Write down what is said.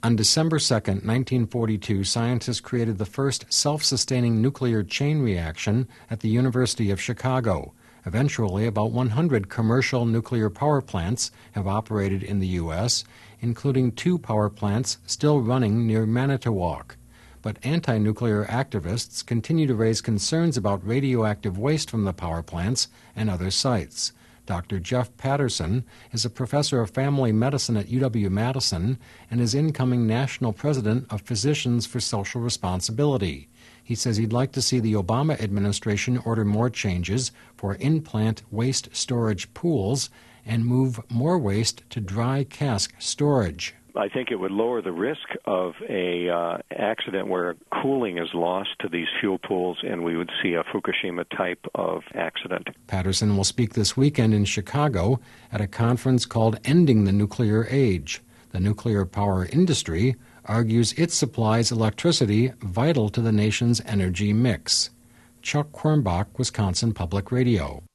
On December 2, 1942, scientists created the first self-sustaining nuclear chain reaction at the University of Chicago. Eventually, about 100 commercial nuclear power plants have operated in the U.S., including 2 power plants still running near Manitowoc. But anti-nuclear activists continue to raise concerns about radioactive waste from the power plants and other sites. Dr. Jeff Patterson is a professor of family medicine at UW-Madison and is incoming national president of Physicians for Social Responsibility. He says he'd like to see the Obama administration order more changes for in-plant waste storage pools and move more waste to dry cask storage. I think it would lower the risk of a accident where cooling is lost to these fuel pools, and we would see a Fukushima type of accident. Patterson will speak this weekend in Chicago at a conference called Ending the Nuclear Age. The nuclear power industry argues it supplies electricity vital to the nation's energy mix. Chuck Quirmbach, Wisconsin Public Radio.